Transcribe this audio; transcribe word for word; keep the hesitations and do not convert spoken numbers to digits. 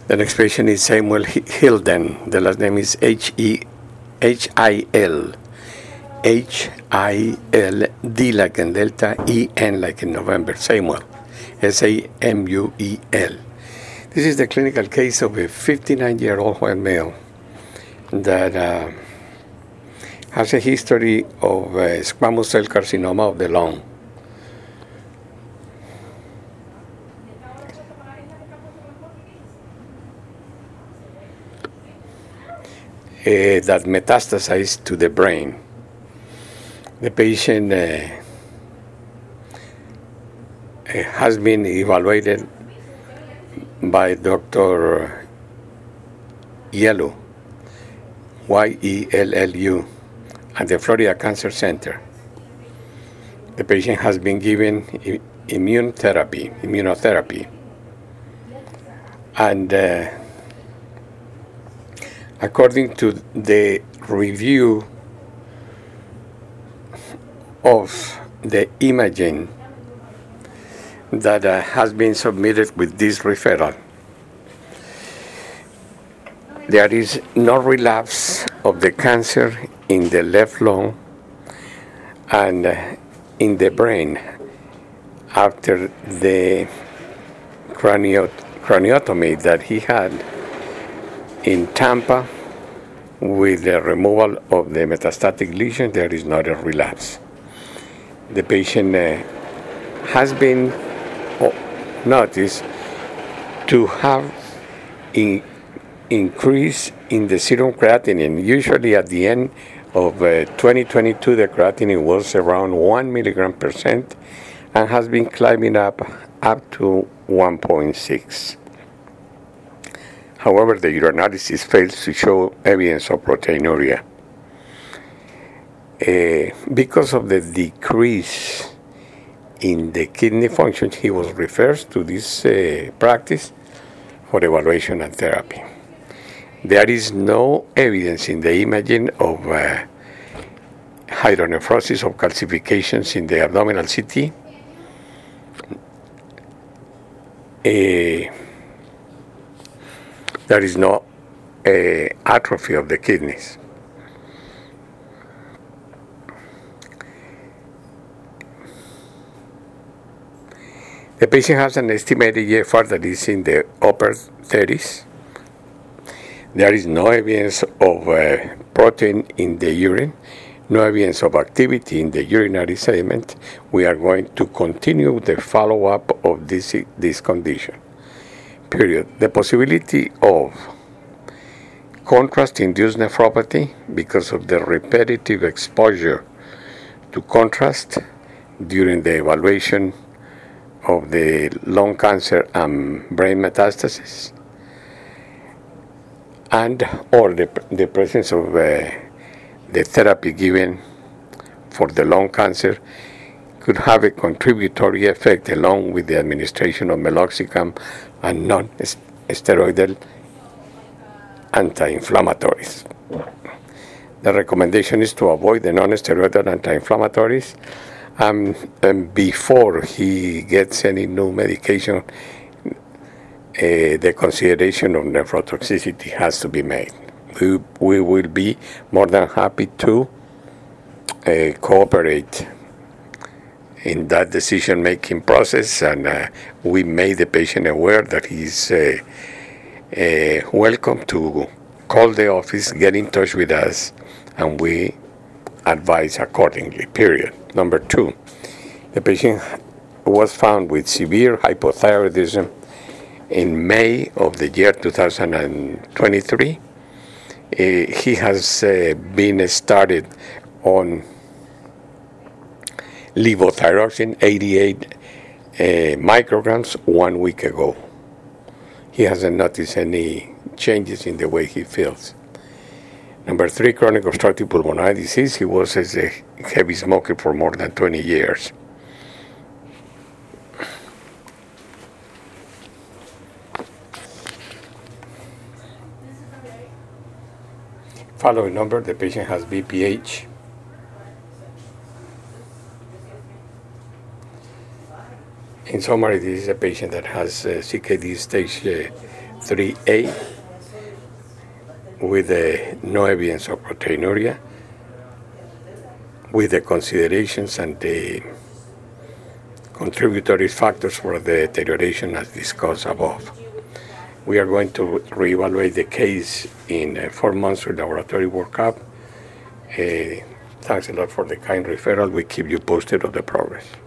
The next patient is Samuel Hilden. The last name is H E H I L. H I L D like in Delta, E N like in November. Samuel. S A M U E L. This is the clinical case of a fifty-nine-year-old white male that uh, has a history of uh, squamous cell carcinoma of the lung. Uh, that metastasized to the brain. The patient uh, uh, has been evaluated by Doctor Yellu, Y E L L U, at the Florida Cancer Center. The patient has been given I- immune therapy, immunotherapy, and uh, according to the review of the imaging that uh, has been submitted with this referral, there is no relapse of the cancer in the left lung and uh, in the brain after the cranio- craniotomy that he had in Tampa with the removal of the metastatic lesion. There is not a relapse. The patient uh, has been oh, noticed to have in, increase in the serum creatinine. Usually at the end of uh, twenty twenty-two, the creatinine was around one milligram percent and has been climbing up up to one point six. However, the urinalysis fails to show evidence of proteinuria. Uh, because of the decrease in the kidney function, he was referred to this uh, practice for evaluation and therapy. There is no evidence in the imaging of uh, hydronephrosis or calcifications in the abdominal C T. Uh, there is no uh, atrophy of the kidneys. The patient has an estimated E F R that is in the upper thirties. There is no evidence of uh, protein in the urine, no evidence of activity in the urinary sediment. We are going to continue the follow-up of this, this condition. Period. The possibility of contrast-induced nephropathy because of the repetitive exposure to contrast during the evaluation of the lung cancer and brain metastasis, and or the, the presence of uh, the therapy given for the lung cancer could have a contributory effect along with the administration of meloxicam and non-steroidal anti-inflammatories. The recommendation is to avoid the non-steroidal anti-inflammatories um, and before he gets any new medication, uh, the consideration of nephrotoxicity has to be made. We, we will be more than happy to uh, cooperate in that decision-making process, and uh, we made the patient aware that he's uh, uh, welcome to call the office, get in touch with us, and we advise accordingly, period. Number two, the patient was found with severe hypothyroidism in May of the year two thousand twenty-three. Uh, he has uh, been started on levothyroxine eighty-eight uh, micrograms one week ago. He hasn't noticed any changes in the way he feels. Number three, chronic obstructive pulmonary disease. He was a heavy smoker for more than twenty years. Following number, the patient has B P H. In summary, this is a patient that has uh, C K D stage uh, three A with uh, no evidence of proteinuria, with the considerations and the contributory factors for the deterioration as discussed above. We are going to reevaluate the case in uh, four months with laboratory workup. Uh, thanks a lot for the kind referral. We keep you posted of the progress.